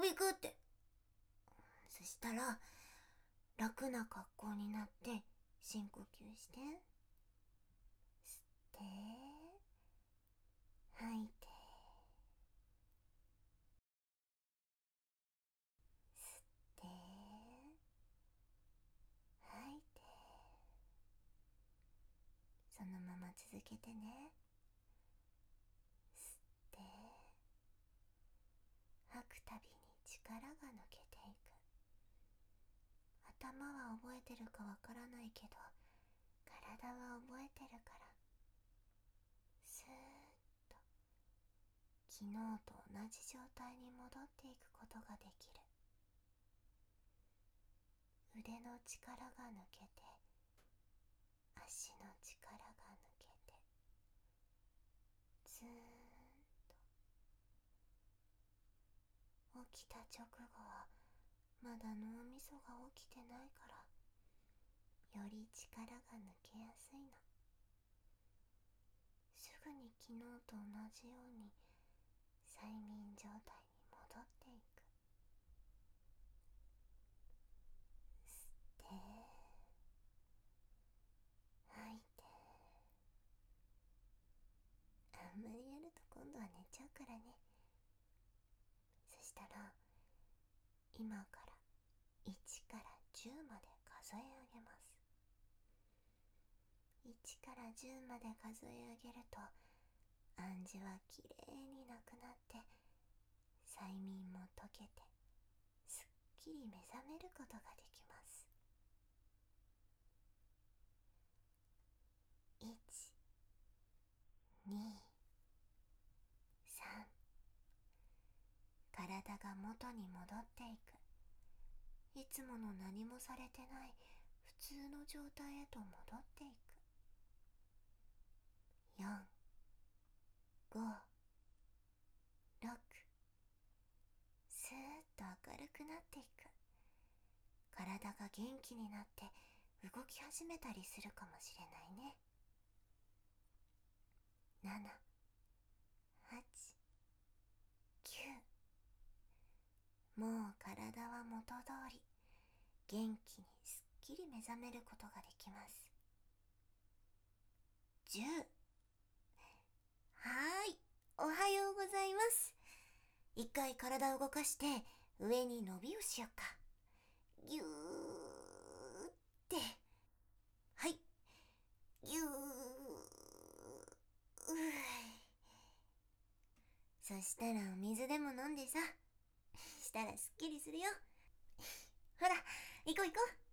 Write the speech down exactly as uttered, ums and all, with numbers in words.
行くって。そしたら楽な格好になって深呼吸して、吸って吐いて、吸って吐いて、そのまま続けてね。吸って吐くたびに力が抜けていく。頭は覚えてるかわからないけど、体は覚えてるから、スーッと昨日と同じ状態に戻っていくことができる。腕の力が抜けて、足の力が抜けて、ずーんと。起きた直後はまだ脳みそが起きてないから、より力が抜けやすいの。すぐに昨日と同じように催眠状態に戻っていく。吸って吐いて。あんまりやると今度は寝ちゃうからね。そしたら今からいちからじゅうまで数え上げます。いちからじゅうまで数え上げると、暗示はきれいになくなって、催眠も解けて、すっきり目覚めることができます。いち、に、さん。体が元に戻っていく。いつもの何もされてない普通の状態へと戻っていく。よん、ご、ろく。スーッと明るくなっていく。体が元気になって動き始めたりするかもしれないね。なな、はち、きゅう。もう体は元通り、元気にすっきり目覚めることができます。じゅう。はーい、おはようございます。一回体を動かして上に伸びをしようか。ぎゅーって。はい。ぎゅー。うー。そしたらお水でも飲んでさ、したらすっきりするよ。ほら、行こう行こう。